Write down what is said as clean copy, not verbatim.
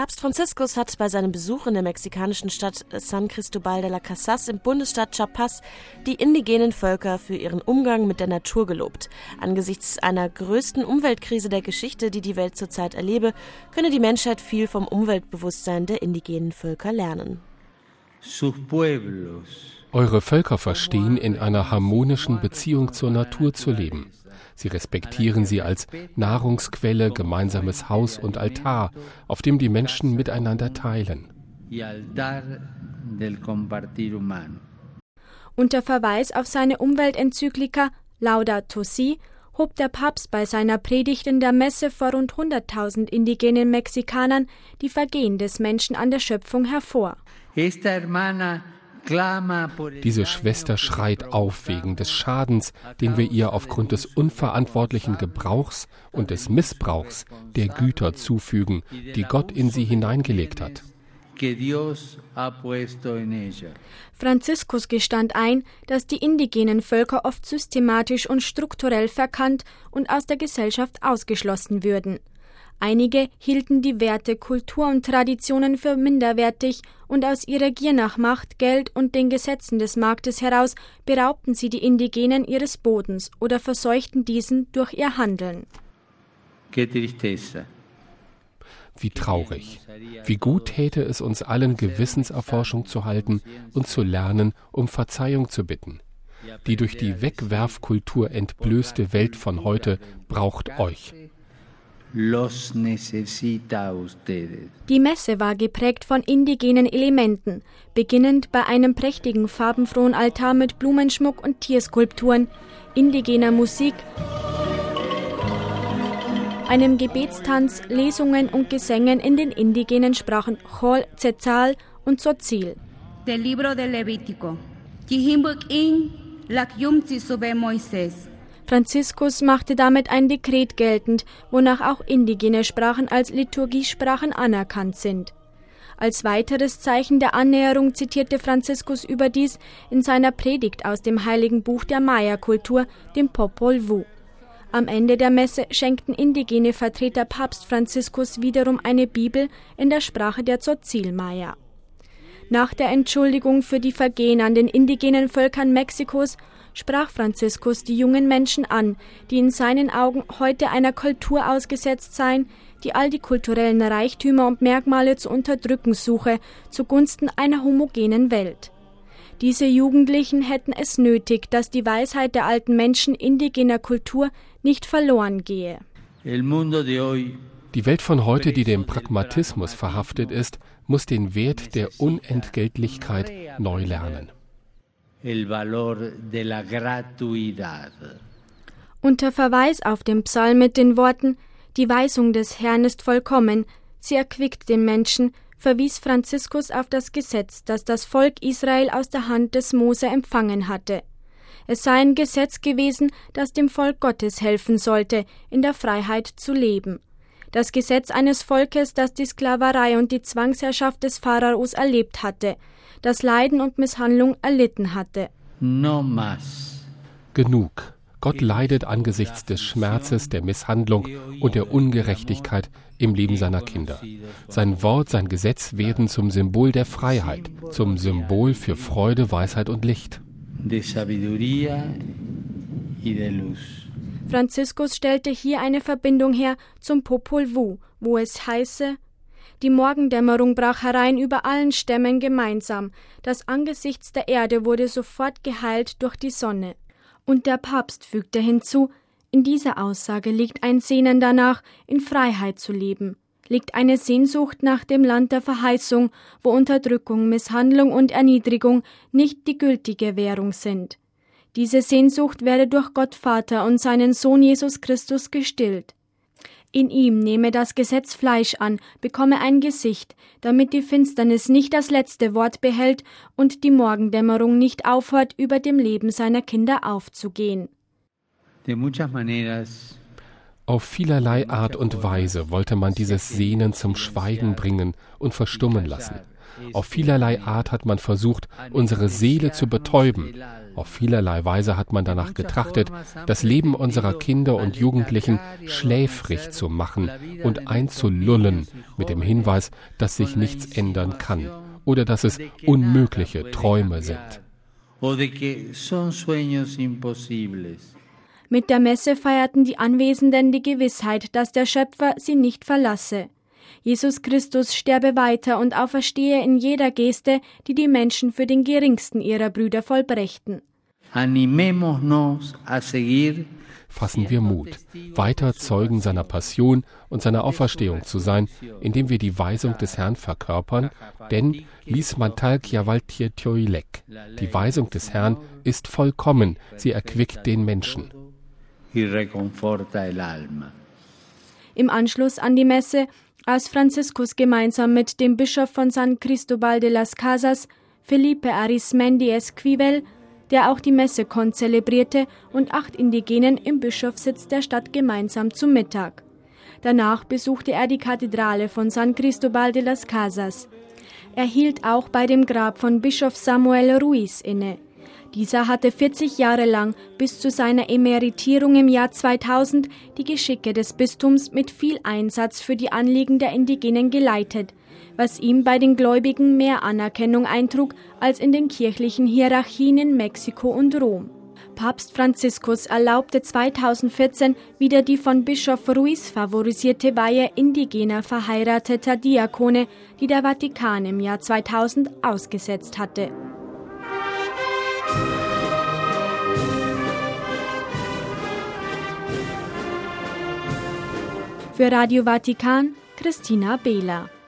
Papst Franziskus hat bei seinem Besuch in der mexikanischen Stadt San Cristobal de las Casas im Bundesstaat Chiapas die indigenen Völker für ihren Umgang mit der Natur gelobt. Angesichts einer größten Umweltkrise der Geschichte, die die Welt zurzeit erlebe, könne die Menschheit viel vom Umweltbewusstsein der indigenen Völker lernen. Eure Völker verstehen, in einer harmonischen Beziehung zur Natur zu leben. Sie respektieren sie als Nahrungsquelle, gemeinsames Haus und Altar, auf dem die Menschen miteinander teilen. Unter Verweis auf seine Umweltenzyklika Laudato Si hob der Papst bei seiner Predigt in der Messe vor rund 100.000 indigenen Mexikanern die Vergehen des Menschen an der Schöpfung hervor. Diese Schwester schreit auf wegen des Schadens, den wir ihr aufgrund des unverantwortlichen Gebrauchs und des Missbrauchs der Güter zufügen, die Gott in sie hineingelegt hat. Franziskus gestand ein, dass die indigenen Völker oft systematisch und strukturell verkannt und aus der Gesellschaft ausgeschlossen würden. Einige hielten die Werte, Kultur und Traditionen für minderwertig und aus ihrer Gier nach Macht, Geld und den Gesetzen des Marktes heraus beraubten sie die Indigenen ihres Bodens oder verseuchten diesen durch ihr Handeln. Wie traurig. Wie gut täte es uns allen, Gewissenserforschung zu halten und zu lernen, um Verzeihung zu bitten. Die durch die Wegwerfkultur entblößte Welt von heute braucht euch. Die Messe war geprägt von indigenen Elementen, beginnend bei einem prächtigen farbenfrohen Altar mit Blumenschmuck und Tierskulpturen, indigener Musik, einem Gebetstanz, Lesungen und Gesängen in den indigenen Sprachen Xol, Tzetzal und Tzotzil. Del libro de Levítico. Yihimbuk in lakyum tzisube Moises. Franziskus machte damit ein Dekret geltend, wonach auch indigene Sprachen als Liturgiesprachen anerkannt sind. Als weiteres Zeichen der Annäherung zitierte Franziskus überdies in seiner Predigt aus dem Heiligen Buch der Maya-Kultur, dem Popol Vuh. Am Ende der Messe schenkten indigene Vertreter Papst Franziskus wiederum eine Bibel in der Sprache der Tzotzil-Maya. Nach der Entschuldigung für die Vergehen an den indigenen Völkern Mexikos sprach Franziskus die jungen Menschen an, die in seinen Augen heute einer Kultur ausgesetzt seien, die all die kulturellen Reichtümer und Merkmale zu unterdrücken suche, zugunsten einer homogenen Welt. Diese Jugendlichen hätten es nötig, dass die Weisheit der alten Menschen indigener Kultur nicht verloren gehe. Die Welt von heute, die dem Pragmatismus verhaftet ist, muss den Wert der Unentgeltlichkeit neu lernen. Unter Verweis auf den Psalm mit den Worten »Die Weisung des Herrn ist vollkommen, sie erquickt den Menschen«, verwies Franziskus auf das Gesetz, das das Volk Israel aus der Hand des Mose empfangen hatte. Es sei ein Gesetz gewesen, das dem Volk Gottes helfen sollte, in der Freiheit zu leben. Das Gesetz eines Volkes, das die Sklaverei und die Zwangsherrschaft des Pharaos erlebt hatte, das Leiden und Misshandlung erlitten hatte. Genug. Gott leidet angesichts des Schmerzes, der Misshandlung und der Ungerechtigkeit im Leben seiner Kinder. Sein Wort, sein Gesetz werden zum Symbol der Freiheit, zum Symbol für Freude, Weisheit und Licht. Franziskus stellte hier eine Verbindung her zum Popol Vuh, wo es heiße: Die Morgendämmerung brach herein über allen Stämmen gemeinsam. Das Angesichts der Erde wurde sofort geheilt durch die Sonne. Und der Papst fügte hinzu: In dieser Aussage liegt ein Sehnen danach, in Freiheit zu leben, liegt eine Sehnsucht nach dem Land der Verheißung, wo Unterdrückung, Misshandlung und Erniedrigung nicht die gültige Währung sind. Diese Sehnsucht werde durch Gott Vater und seinen Sohn Jesus Christus gestillt. In ihm nehme das Gesetz Fleisch an, bekomme ein Gesicht, damit die Finsternis nicht das letzte Wort behält und die Morgendämmerung nicht aufhört, über dem Leben seiner Kinder aufzugehen. Auf vielerlei Art und Weise wollte man dieses Sehnen zum Schweigen bringen und verstummen lassen. Auf vielerlei Art hat man versucht, unsere Seele zu betäuben. Auf vielerlei Weise hat man danach getrachtet, das Leben unserer Kinder und Jugendlichen schläfrig zu machen und einzulullen mit dem Hinweis, dass sich nichts ändern kann oder dass es unmögliche Träume sind. Mit der Messe feierten die Anwesenden die Gewissheit, dass der Schöpfer sie nicht verlasse. Jesus Christus sterbe weiter und auferstehe in jeder Geste, die die Menschen für den geringsten ihrer Brüder vollbrächten. Fassen wir Mut, weiter Zeugen seiner Passion und seiner Auferstehung zu sein, indem wir die Weisung des Herrn verkörpern, denn lis mantalkia valtiertioilek, die Weisung des Herrn ist vollkommen, sie erquickt den Menschen. Im Anschluss an die Messe aß Franziskus gemeinsam mit dem Bischof von San Cristobal de las Casas, Felipe Arismendi Esquivel, der auch die Messe konzelebrierte, und 8 Indigenen im Bischofssitz der Stadt gemeinsam zum Mittag. Danach besuchte er die Kathedrale von San Cristobal de las Casas. Er hielt auch bei dem Grab von Bischof Samuel Ruiz inne. Dieser hatte 40 Jahre lang bis zu seiner Emeritierung im Jahr 2000 die Geschicke des Bistums mit viel Einsatz für die Anliegen der Indigenen geleitet, was ihm bei den Gläubigen mehr Anerkennung eintrug als in den kirchlichen Hierarchien in Mexiko und Rom. Papst Franziskus erlaubte 2014 wieder die von Bischof Ruiz favorisierte Weihe indigener verheirateter Diakone, die der Vatikan im Jahr 2000 ausgesetzt hatte. Für Radio Vatikan, Christina Behler.